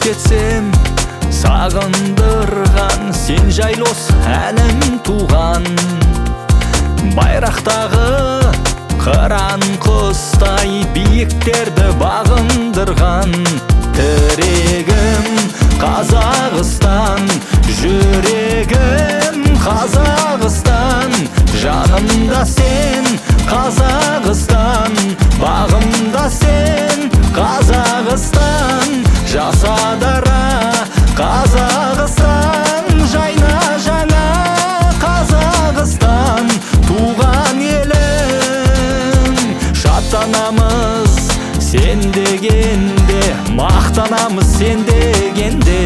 кетсем, сағындырған сен жайлы осы әнім туған. Байрақтағы қыран құстай биіктерді бағындырған. Тірегім Қазақстан, жүрегім Қазақстан, жанымда сен Қазақстан, бағымда сен Қазақстан, жасадара Қазақстан, жайна жаңа Қазақстан, туған елім. Шаттанамыз сен дегенде, мақтанамыз сен дегенде.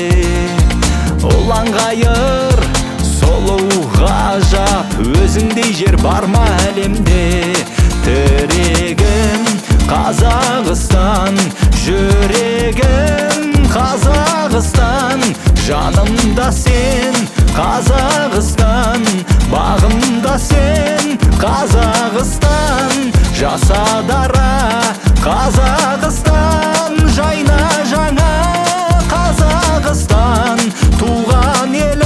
Ұлан ғайыр сұлу ғажап, өзіңдей жер бар ма әлемде. Тірегім Қазақстан, жүрегім Қазақстан, жанымда сен Қазақстан, бағымда сен Қазақстан, жасадара Қазақстан, жайна жаңа Қазақстан, туған елім.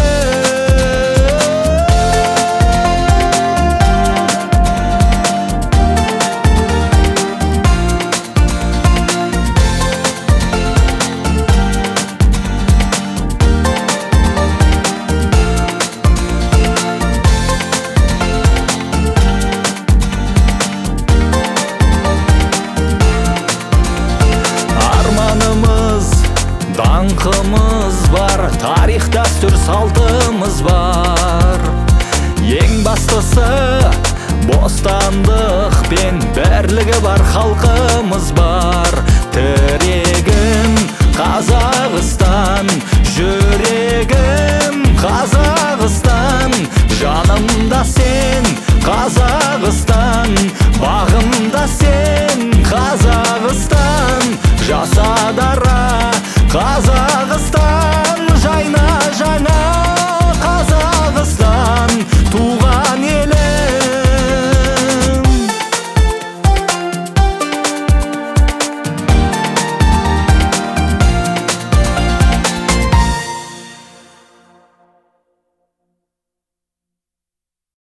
Даңқымыз бар, тарих дәстүр салтымыз бар. Ең бастысы бостандық пен бірлігі бар халқымыз бар. Тірегім Қазақстан, жүрегім Қазақстан, жанымда сен Қазақстан,